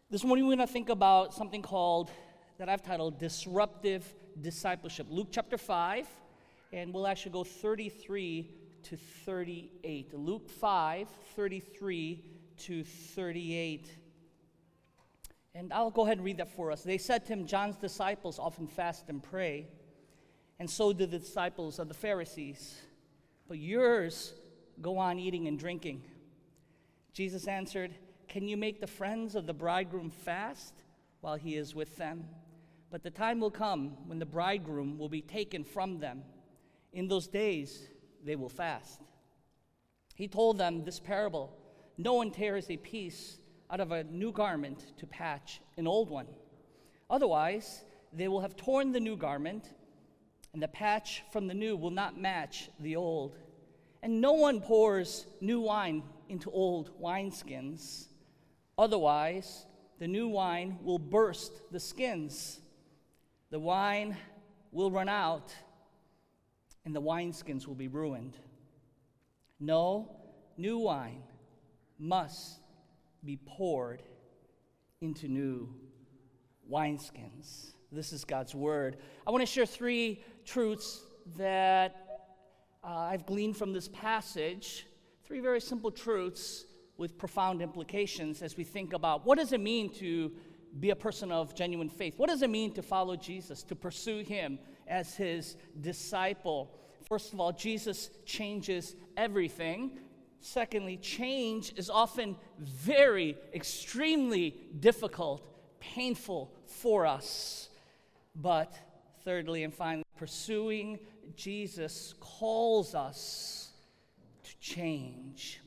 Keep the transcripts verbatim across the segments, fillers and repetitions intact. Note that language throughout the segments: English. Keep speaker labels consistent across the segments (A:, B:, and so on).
A: This morning we're going to think about something called, that I've titled, Disruptive Discipleship. Luke chapter five, and we'll actually go thirty-three to thirty-eight. Luke five, thirty-three to thirty-eight. And I'll go ahead and read that for us. They said to him, John's disciples often fast and pray, and so did the disciples of the Pharisees. But yours go on eating and drinking. Jesus answered, can you make the friends of the bridegroom fast while he is with them? But the time will come when the bridegroom will be taken from them. In those days, they will fast. He told them this parable. No one tears a piece out of a new garment to patch an old one. Otherwise, they will have torn the new garment, and the patch from the new will not match the old. And no one pours new wine into old wineskins. Otherwise, the new wine will burst the skins. The wine will run out, and the wineskins will be ruined. No, new wine must be poured into new wineskins. This is God's word. I want to share three truths that uh, I've gleaned from this passage. Three very simple truths with profound implications as we think about what does it mean to be a person of genuine faith? What does it mean to follow Jesus, to pursue him as his disciple? First of all, Jesus changes everything. Secondly, change is often very, extremely difficult, painful for us. But thirdly and finally, pursuing Jesus calls us to change.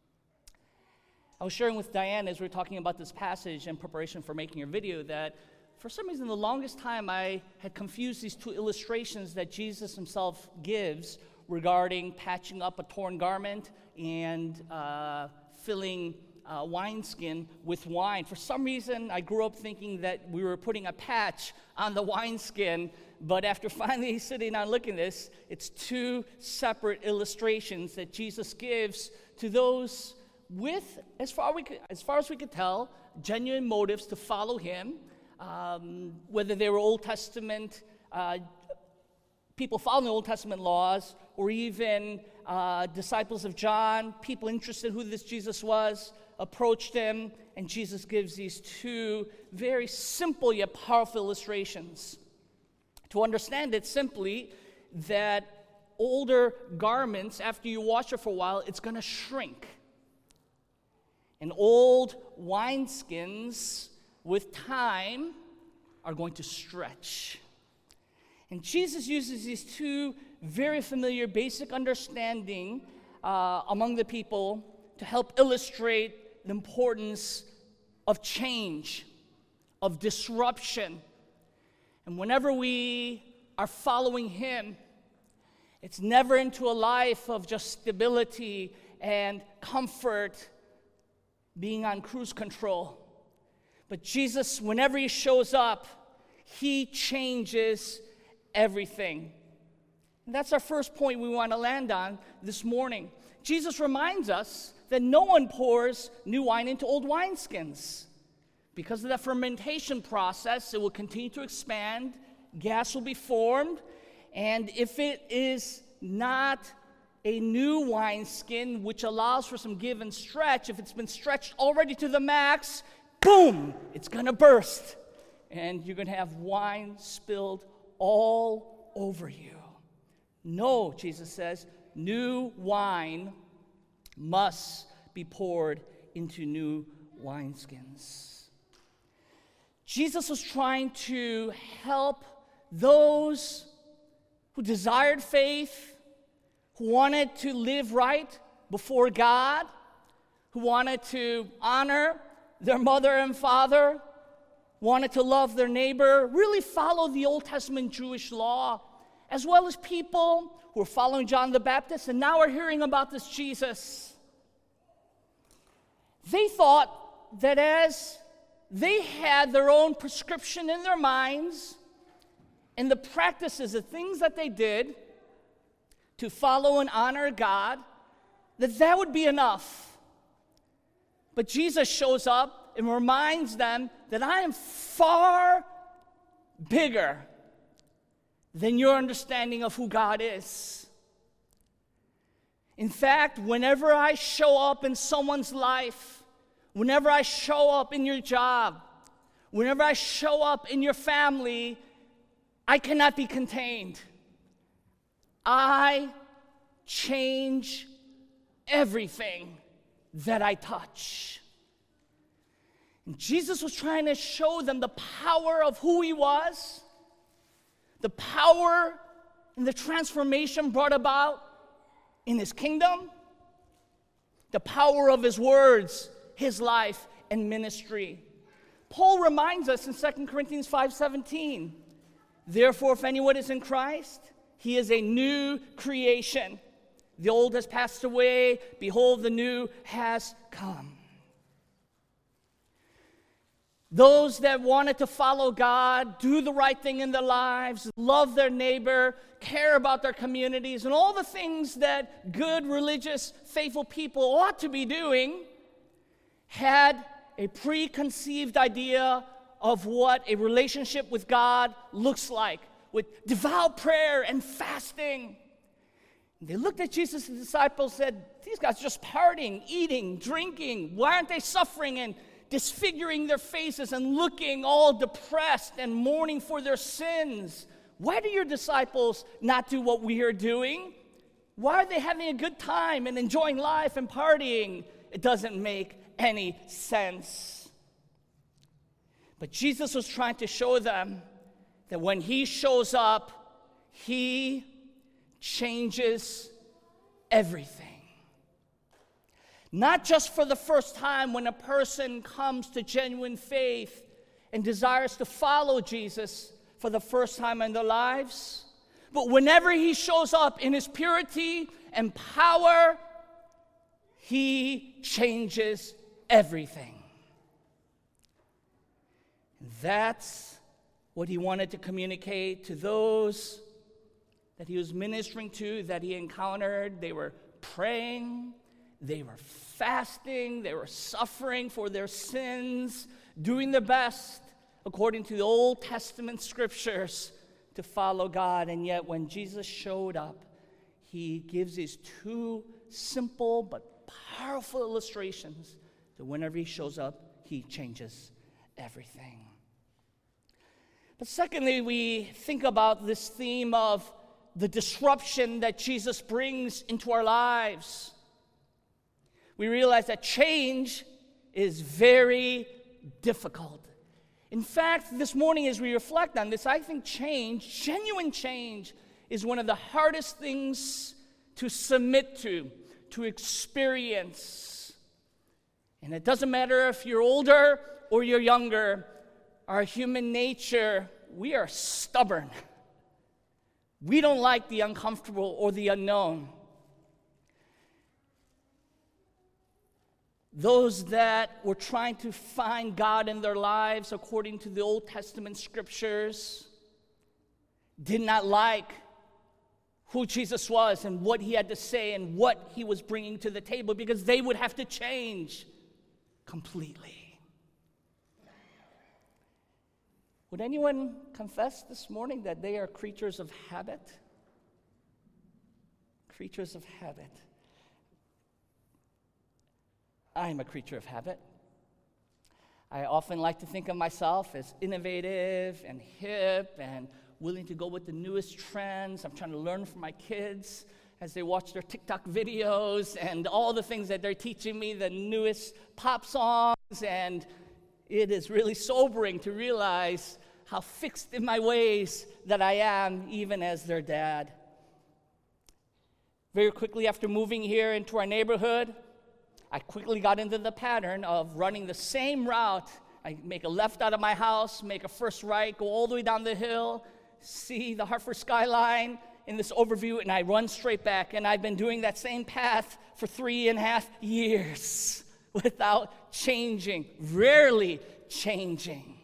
A: I was sharing with Diane as we were talking about this passage in preparation for making a video that for some reason the longest time I had confused these two illustrations that Jesus himself gives regarding patching up a torn garment and uh, filling uh, wineskin with wine. For some reason I grew up thinking that we were putting a patch on the wineskin, but after finally sitting down looking at this, it's two separate illustrations that Jesus gives to those with, as far, we could, as far as we could tell, genuine motives to follow him, um, whether they were Old Testament, uh, people following the Old Testament laws, or even uh, disciples of John, people interested in who this Jesus was, approached him, and Jesus gives these two very simple yet powerful illustrations. To understand it simply, that older garments, after you wash it for a while, it's going to shrink. And old wineskins, with time, are going to stretch. And Jesus uses these two very familiar basic understanding uh, among the people to help illustrate the importance of change, of disruption. And whenever we are following him, it's never into a life of just stability and comfort, being on cruise control. But Jesus, whenever he shows up, he changes everything. And that's our first point we want to land on this morning. Jesus reminds us that no one pours new wine into old wineskins. Because of that fermentation process, it will continue to expand, gas will be formed, and if it is not a new wineskin, which allows for some give and stretch, if it's been stretched already to the max, boom, it's going to burst. And you're going to have wine spilled all over you. No, Jesus says, new wine must be poured into new wineskins. Jesus was trying to help those who desired faith, who wanted to live right before God, who wanted to honor their mother and father, wanted to love their neighbor, really follow the Old Testament Jewish law, as well as people who are following John the Baptist and now are hearing about this Jesus. They thought that as they had their own prescription in their minds and the practices, the things that they did to follow and honor God, that that would be enough. But Jesus shows up and reminds them that I am far bigger than your understanding of who God is. In fact, whenever I show up in someone's life, whenever I show up in your job, whenever I show up in your family, I cannot be contained. I change everything that I touch. And Jesus was trying to show them the power of who he was, the power and the transformation brought about in his kingdom, the power of his words, his life, and ministry. Paul reminds us in Second Corinthians five seventeen, therefore, if anyone is in Christ, he is a new creation. The old has passed away. Behold, the new has come. Those that wanted to follow God, do the right thing in their lives, love their neighbor, care about their communities, and all the things that good, religious, faithful people ought to be doing, had a preconceived idea of what a relationship with God looks like, with devout prayer and fasting. They looked at Jesus' disciples and said, these guys are just partying, eating, drinking. Why aren't they suffering and disfiguring their faces and looking all depressed and mourning for their sins? Why do your disciples not do what we are doing? Why are they having a good time and enjoying life and partying? It doesn't make any sense. But Jesus was trying to show them that when he shows up, he changes everything. Not just for the first time when a person comes to genuine faith and desires to follow Jesus for the first time in their lives, but whenever he shows up in his purity and power, he changes everything. That's what he wanted to communicate to those that he was ministering to, that he encountered. They were praying, they were fasting, they were suffering for their sins, doing their best according to the Old Testament scriptures to follow God. And yet when Jesus showed up, he gives these two simple but powerful illustrations that whenever he shows up, he changes everything. But secondly, we think about this theme of the disruption that Jesus brings into our lives. We realize that change is very difficult. In fact, this morning as we reflect on this, I think change, genuine change, is one of the hardest things to submit to, to experience. And it doesn't matter if you're older or you're younger, our human nature, we are stubborn. We don't like the uncomfortable or the unknown. Those that were trying to find God in their lives according to the Old Testament scriptures did not like who Jesus was and what he had to say and what he was bringing to the table, because they would have to change completely. Would anyone confess this morning that they are creatures of habit? Creatures of habit. I'm a creature of habit. I often like to think of myself as innovative and hip and willing to go with the newest trends. I'm trying to learn from my kids as they watch their TikTok videos and all the things that they're teaching me, the newest pop songs. And it is really sobering to realize how fixed in my ways that I am, even as their dad. Very quickly after moving here into our neighborhood, I quickly got into the pattern of running the same route. I make a left out of my house, make a first right, go all the way down the hill, see the Hartford skyline in this overview, and I run straight back. And I've been doing that same path for three and a half years without changing, rarely changing.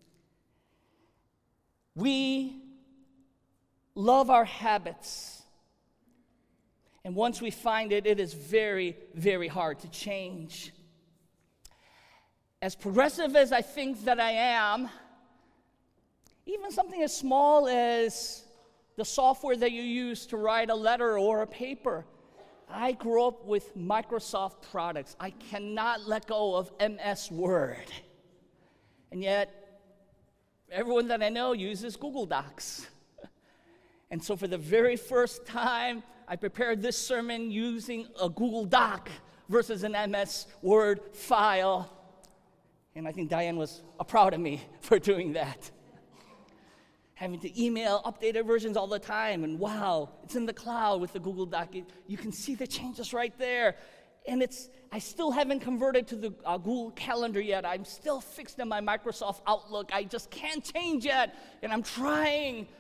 A: We love our habits. And once we find it, it is very, very hard to change. as progressive as I think that I am, even something as small as the software that you use to write a letter or a paper. I grew up with Microsoft products. I cannot let go of M S Word. And yet, everyone that I know uses Google Docs. And so for the very first time, I prepared this sermon using a Google Doc versus an M S Word file. And I think Diane was uh, proud of me for doing that. Having to email updated versions all the time, and wow, it's in the cloud with the Google Doc. It, you can see the changes right there. And it's, I still haven't converted to the uh, Google Calendar yet. I'm still fixed in my Microsoft Outlook. I just can't change yet, and I'm trying.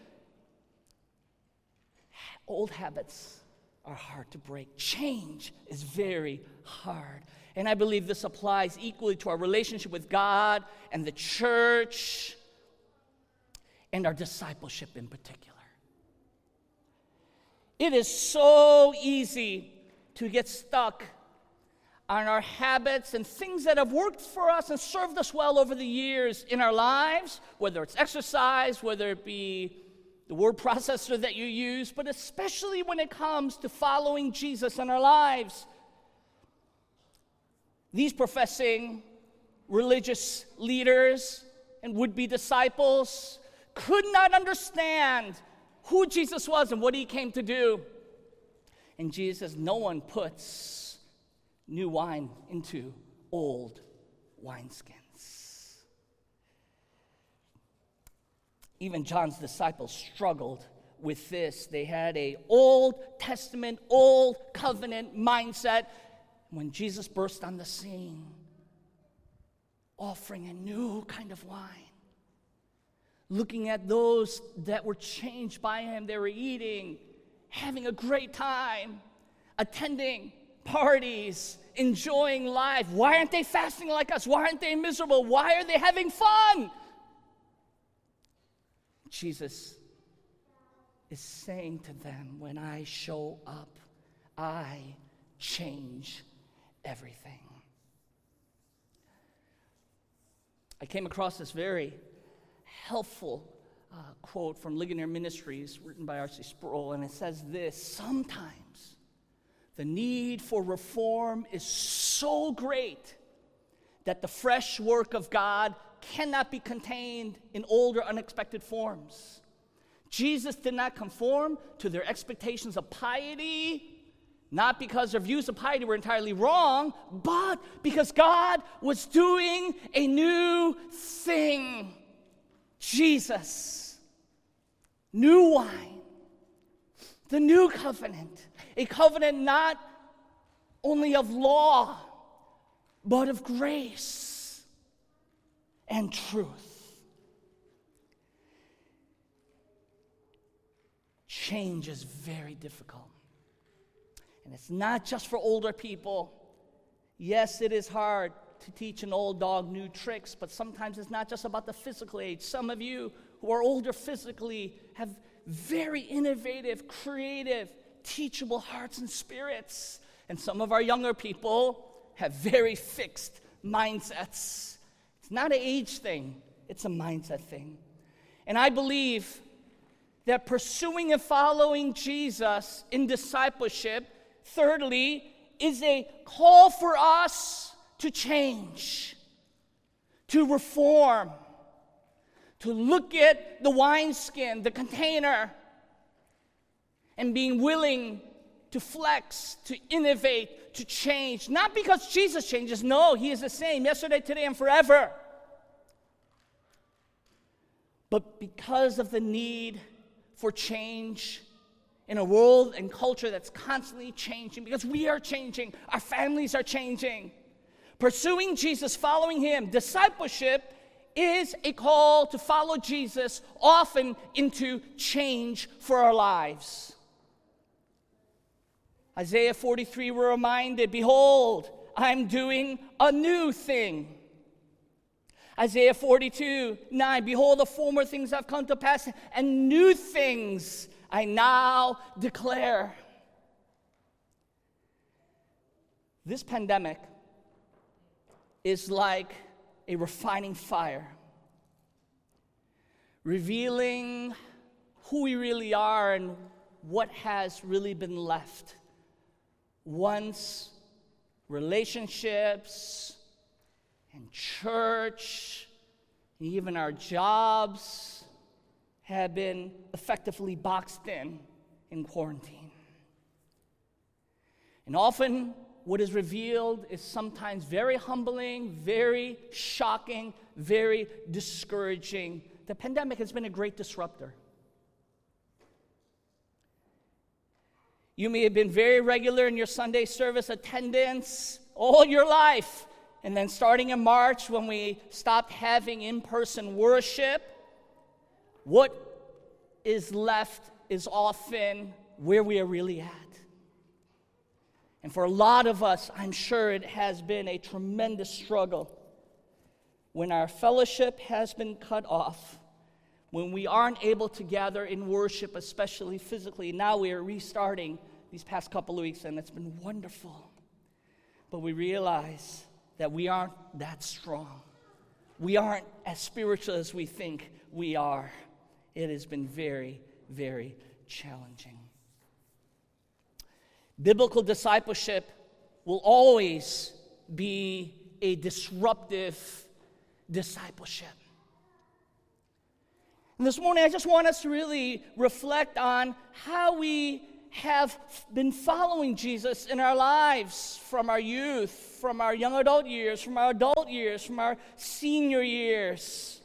A: Old habits are hard to break. Change is very hard. And I believe this applies equally to our relationship with God and the church, and our discipleship in particular. It is so easy to get stuck on our habits and things that have worked for us and served us well over the years in our lives, whether it's exercise, whether it be the word processor that you use, but especially when it comes to following Jesus in our lives. These professing religious leaders and would-be disciples could not understand who Jesus was and what he came to do. And Jesus says, no one puts new wine into old wineskins. Even John's disciples struggled with this. They had an Old Testament, Old Covenant mindset. When Jesus burst on the scene, offering a new kind of wine, looking at those that were changed by him, they were eating, having a great time, attending parties, enjoying life. Why aren't they fasting like us? Why aren't they miserable? Why are they having fun? Jesus is saying to them, when I show up, I change everything. I came across this very helpful uh, quote from Ligonier Ministries written by R C Sproul, and it says this: sometimes the need for reform is so great that the fresh work of God cannot be contained in old or unexpected forms. Jesus did not conform to their expectations of piety, not because their views of piety were entirely wrong, but because God was doing a new thing. Jesus, new wine, the new covenant, a covenant not only of law, but of grace and truth. Change is very difficult. And it's not just for older people. Yes, it is hard to teach an old dog new tricks, but sometimes it's not just about the physical age. Some of you who are older physically have very innovative, creative, teachable hearts and spirits. And some of our younger people have very fixed mindsets. It's not an age thing, it's a mindset thing. And I believe that pursuing and following Jesus in discipleship, thirdly, is a call for us to change, to reform, to look at the wineskin, the container, and being willing to flex, to innovate, to change. Not because Jesus changes. No, he is the same yesterday, today, and forever. But because of the need for change in a world and culture that's constantly changing, because we are changing, our families are changing. Pursuing Jesus, following him, discipleship is a call to follow Jesus, often into change for our lives. Isaiah forty-three, we're reminded, behold, I'm doing a new thing. Isaiah forty-two, nine, behold, the former things have come to pass, and new things I now declare. This pandemic is like a refining fire, revealing who we really are and what has really been left once relationships and church and even our jobs have been effectively boxed in in quarantine. And often what is revealed is sometimes very humbling, very shocking, very discouraging. The pandemic has been a great disruptor. You may have been very regular in your Sunday service attendance all your life. And then starting in March, when we stopped having in-person worship, what is left is often where we are really at. And for a lot of us, I'm sure it has been a tremendous struggle when our fellowship has been cut off, when we aren't able to gather in worship, especially physically. Now we are restarting these past couple of weeks, and it's been wonderful. But we realize that we aren't that strong. We aren't as spiritual as we think we are. It has been very, very challenging. Biblical discipleship will always be a disruptive discipleship. And this morning, I just want us to really reflect on how we have been following Jesus in our lives from our youth, from our young adult years, from our adult years, from our senior years.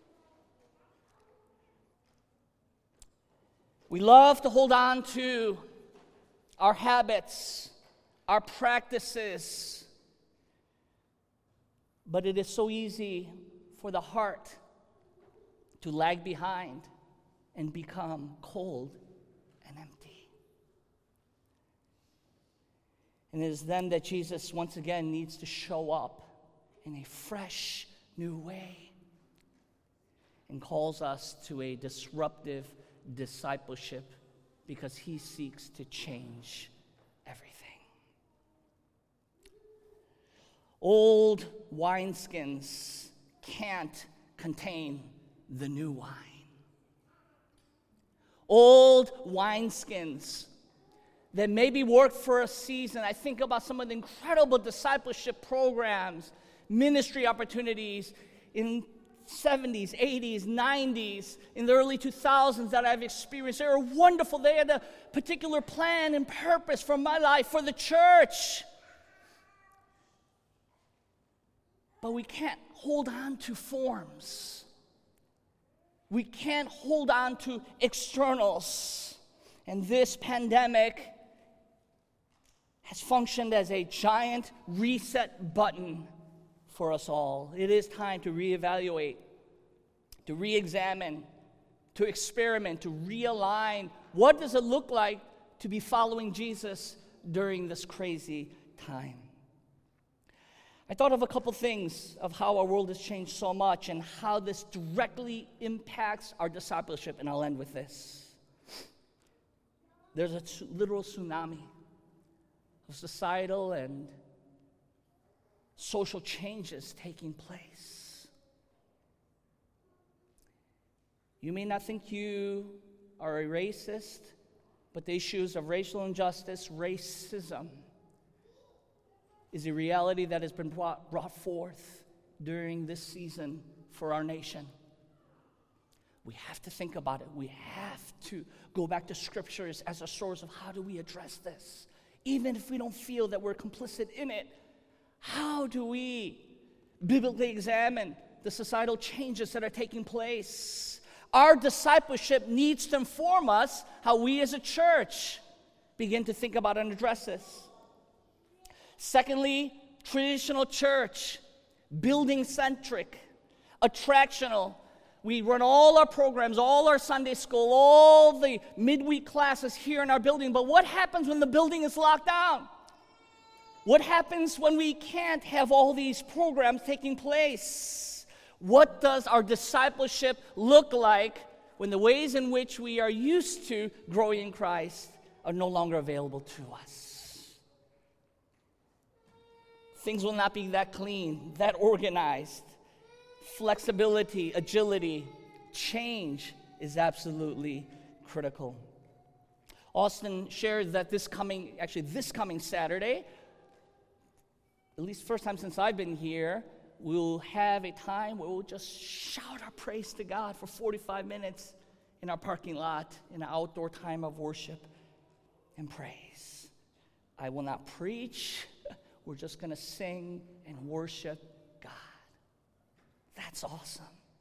A: We love to hold on to our habits, our practices, but it is so easy for the heart to lag behind and become cold and empty. And it is then that Jesus once again needs to show up in a fresh, new way and calls us to a disruptive discipleship because he seeks to change everything. Old wineskins can't contain the new wine. Old wineskins that maybe worked for a season. I think about some of the incredible discipleship programs, ministry opportunities in seventies, eighties, nineties, in the early two thousands that I've experienced. They were wonderful. They had a particular plan and purpose for my life, for the church. But we can't hold on to forms. We can't hold on to externals. And this pandemic has functioned as a giant reset button for us all. It is time to reevaluate, to re-examine, to experiment, to realign. What does it look like to be following Jesus during this crazy time? I thought of a couple things of how our world has changed so much and how this directly impacts our discipleship, and I'll end with this. There's a t- literal tsunami of societal and social changes taking place. You may not think you are a racist, but the issues of racial injustice, racism, is a reality that has been brought, brought forth during this season for our nation. We have to think about it. We have to go back to scriptures as a source of how do we address this. Even if we don't feel that we're complicit in it, how do we biblically examine the societal changes that are taking place? Our discipleship needs to inform us how we as a church begin to think about and address this. Secondly, traditional church, building-centric, attractional. We run all our programs, all our Sunday school, all the midweek classes here in our building. But what happens when the building is locked down? What happens when we can't have all these programs taking place? What does our discipleship look like when the ways in which we are used to growing in Christ are no longer available to us? Things will not be that clean, that organized. flexibility, agility, change is absolutely critical. Austin shared that this coming, actually this coming Saturday, at least first time since I've been here, we'll have a time where we'll just shout our praise to God for forty-five minutes in our parking lot, in an outdoor time of worship and praise. I will not preach. We're just going to sing and worship God. That's awesome.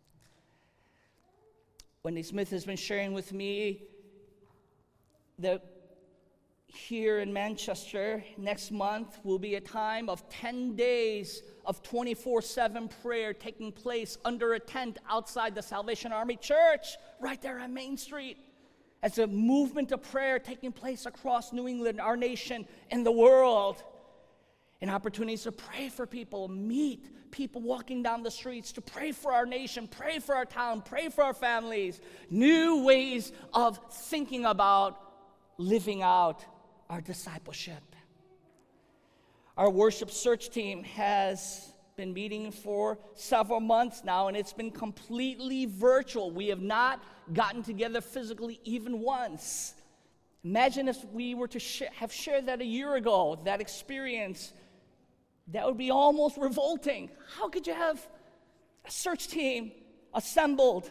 A: Wendy Smith has been sharing with me that here in Manchester next month will be a time of ten days of twenty-four seven prayer taking place under a tent outside the Salvation Army Church, right there on Main Street. As a movement of prayer taking place across New England, our nation, and the world. And opportunities to pray for people, meet people walking down the streets, to pray for our nation, pray for our town, pray for our families. New ways of thinking about living out our discipleship. Our worship search team has been meeting for several months now, and it's been completely virtual. We have not gotten together physically even once. Imagine if we were to sh- have shared that a year ago, that experience. That would be almost revolting. How could you have a search team assembled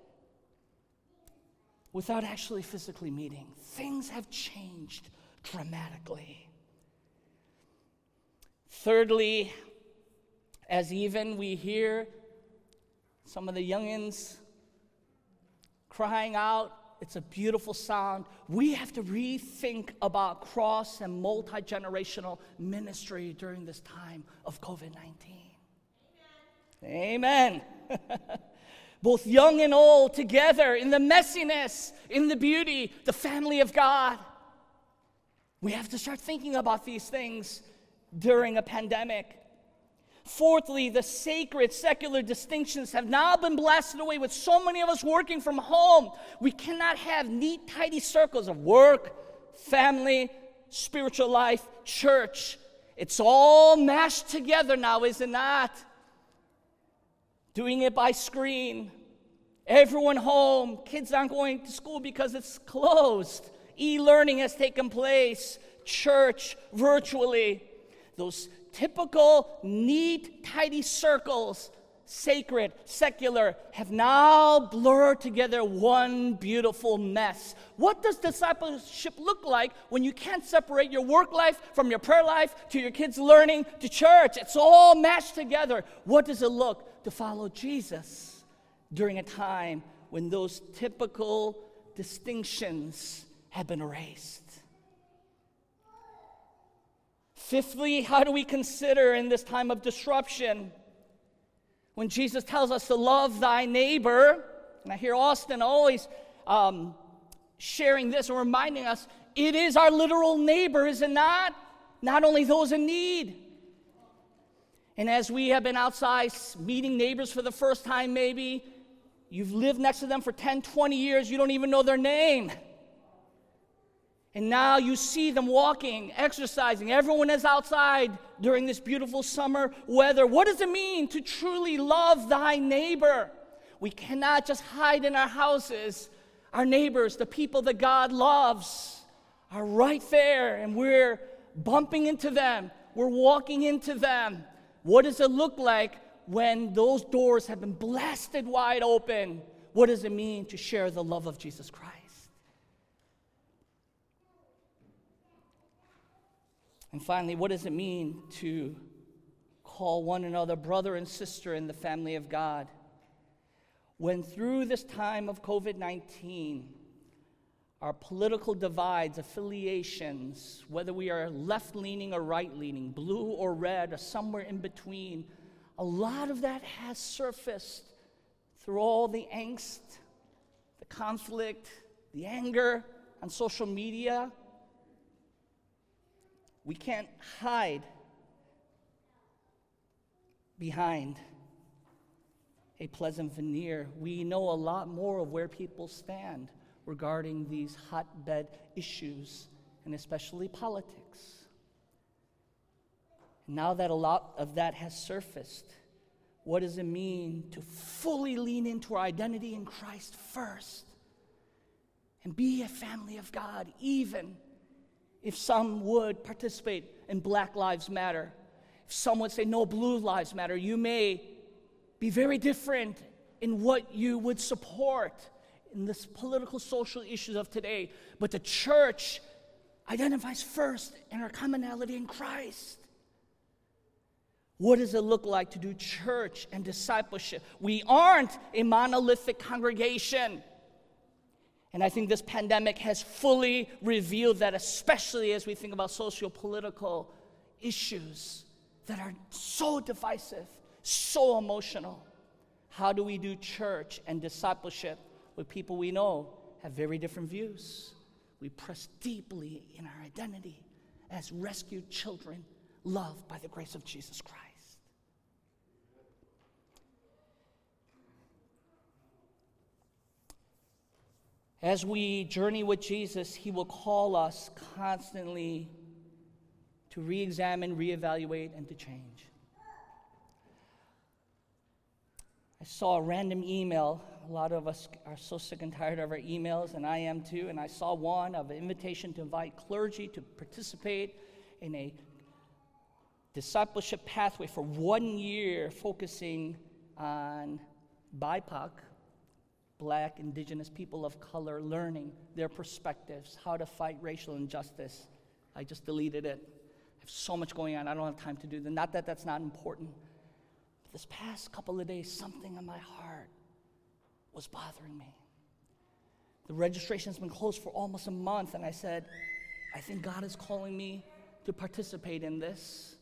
A: without actually physically meeting? Things have changed dramatically. Thirdly, as even we hear some of the youngins crying out, it's a beautiful sound, we have to rethink about cross and multi-generational ministry during this time of covid nineteen. Amen. Amen. Both young and old together in the messiness, in the beauty, the family of God. We have to start thinking about these things during a pandemic. Fourthly, the sacred secular distinctions have now been blasted away with so many of us working from home. We cannot have neat, tidy circles of work, family, spiritual life, church. It's all mashed together now, is it not? Doing it by screen. Everyone home. Kids aren't going to school because it's closed. E-learning has taken place. Church virtually. Those typical, neat, tidy circles, sacred, secular, have now blurred together one beautiful mess. What does discipleship look like when you can't separate your work life from your prayer life to your kids' learning to church? It's all mashed together. What does it look to follow Jesus during a time when those typical distinctions have been erased? Fifthly, how do we consider in this time of disruption when Jesus tells us to love thy neighbor? And I hear Austin always um, sharing this and reminding us, it is our literal neighbor, is it not? Not only those in need. And as we have been outside meeting neighbors for the first time maybe, you've lived next to them for ten, twenty years, you don't even know their name. And now you see them walking, exercising. Everyone is outside during this beautiful summer weather. What does it mean to truly love thy neighbor? We cannot just hide in our houses. Our neighbors, the people that God loves, are right there, and we're bumping into them. We're walking into them. What does it look like when those doors have been blasted wide open? What does it mean to share the love of Jesus Christ? And finally, what does it mean to call one another brother and sister in the family of God? When through this time of covid nineteen, our political divides, affiliations, whether we are left-leaning or right-leaning, blue or red, or somewhere in between, a lot of that has surfaced through all the angst, the conflict, the anger on social media. We can't hide behind a pleasant veneer. We know a lot more of where people stand regarding these hotbed issues, and especially politics. Now that a lot of that has surfaced, What does it mean to fully lean into our identity in Christ first and be a family of God, even if some would participate in Black Lives Matter? If some would say, no, Blue Lives Matter, you may be very different in what you would support in this political, social issues of today. But the church identifies first in our commonality in Christ. What does it look like to do church and discipleship? We aren't a monolithic congregation. And I think this pandemic has fully revealed that, especially as we think about socio-political issues that are so divisive, so emotional. How do we do church and discipleship with people we know have very different views? We press deeply in our identity as rescued children loved by the grace of Jesus Christ. As we journey with Jesus, he will call us constantly to re-examine, re-evaluate, and to change. I saw a random email. A lot of us are so sick and tired of our emails, and I am too. And I saw one of an invitation to invite clergy to participate in a discipleship pathway for one year, focusing on B I P O C, Black, Indigenous people of color, learning their perspectives, how to fight racial injustice. I just deleted it. I have so much going on. I don't have time to do that. Not that that's not important. But this past couple of days, something in my heart was bothering me. The registration's been closed for almost a month, and I said, I think God is calling me to participate in this.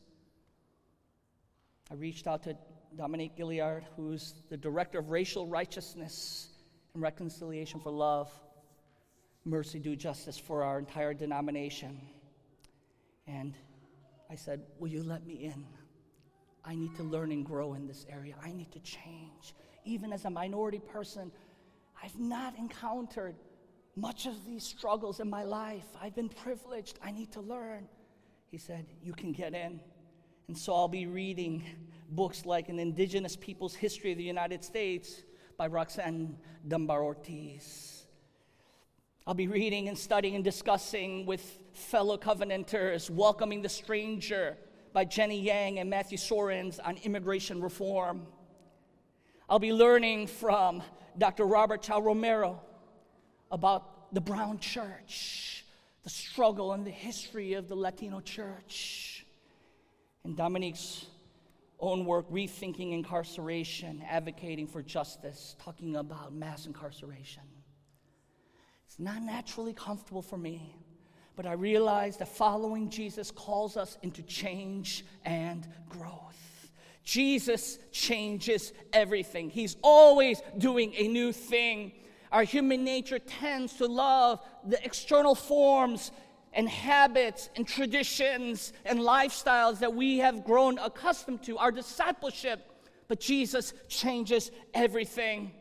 A: I reached out to Dominique Gilliard, who's the Director of Racial Righteousness and Reconciliation for Love, Mercy, Do Justice for our entire denomination. And I said, will you let me in? I need to learn and grow in this area. I need to change. Even as a minority person, I've not encountered much of these struggles in my life. I've been privileged. I need to learn. He said, you can get in. And so I'll be reading books like An Indigenous People's History of the United States by Roxanne Dunbar Ortiz. I'll be reading and studying and discussing with fellow Covenanters Welcoming the Stranger by Jenny Yang and Matthew Sorens on immigration reform. I'll be learning from Doctor Robert Chow Romero about the Brown Church, the struggle and the history of the Latino church, and Dominique's own work, Rethinking Incarceration, Advocating for Justice, talking about mass incarceration. It's not naturally comfortable for me, but I realize that following Jesus calls us into change and growth. Jesus changes everything. He's always doing a new thing. Our human nature tends to love the external forms and habits and traditions and lifestyles that we have grown accustomed to, our discipleship. But Jesus changes everything.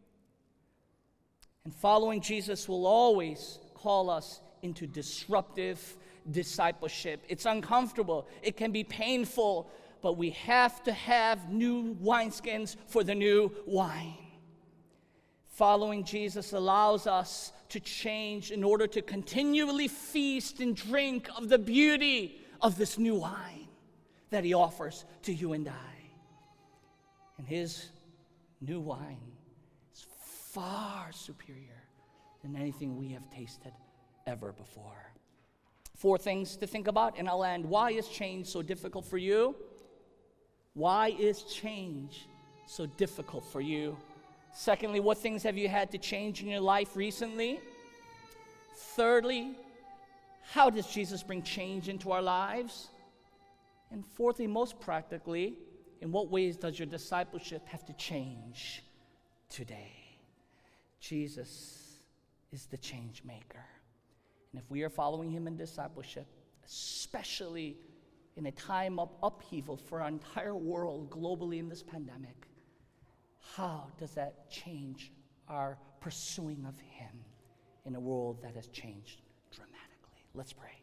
A: And following Jesus will always call us into disruptive discipleship. It's uncomfortable. It can be painful, but we have to have new wineskins for the new wine. Following Jesus allows us to change in order to continually feast and drink of the beauty of this new wine that he offers to you and I. And his new wine is far superior than anything we have tasted ever before. Four things to think about, and I'll end. Why is change so difficult for you? Why is change so difficult for you? Secondly, what things have you had to change in your life recently? Thirdly, how does Jesus bring change into our lives? And fourthly, most practically, in what ways does your discipleship have to change today? Jesus is the change maker. And if we are following him in discipleship, especially in a time of upheaval for our entire world globally in this pandemic, how does that change our pursuing of him in a world that has changed dramatically? Let's pray.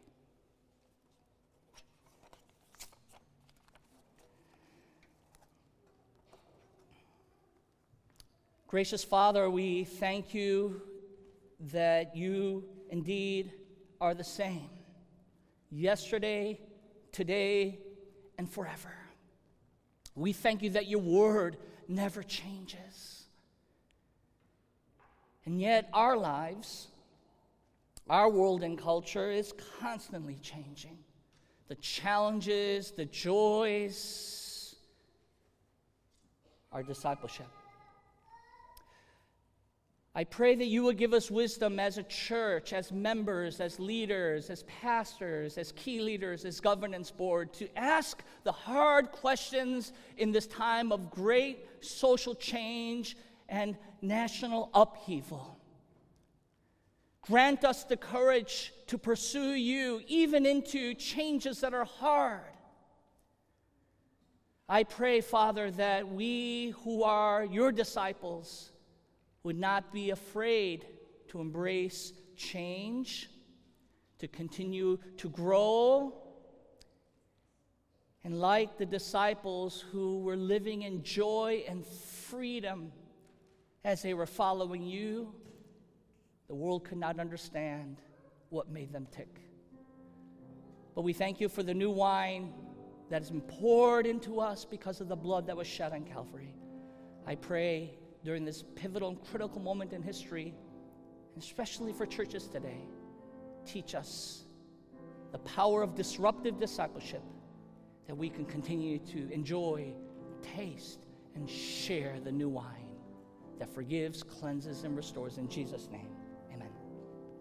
A: Gracious Father, we thank you that you indeed are the same, yesterday, today, and forever. We thank you that your word never changes. And yet our lives, our world and culture is constantly changing. The challenges, the joys, our discipleship. I pray that you would give us wisdom as a church, as members, as leaders, as pastors, as key leaders, as governance board, to ask the hard questions in this time of great social change and national upheaval. Grant us the courage to pursue you, even into changes that are hard. I pray, Father, that we who are your disciples would not be afraid to embrace change, to continue to grow, and like the disciples who were living in joy and freedom as they were following you, the world could not understand what made them tick. But we thank you for the new wine that has been poured into us because of the blood that was shed on Calvary. I pray during this pivotal and critical moment in history, especially for churches today, teach us the power of disruptive discipleship, that we can continue to enjoy, taste, and share the new wine that forgives, cleanses, and restores. In Jesus' name.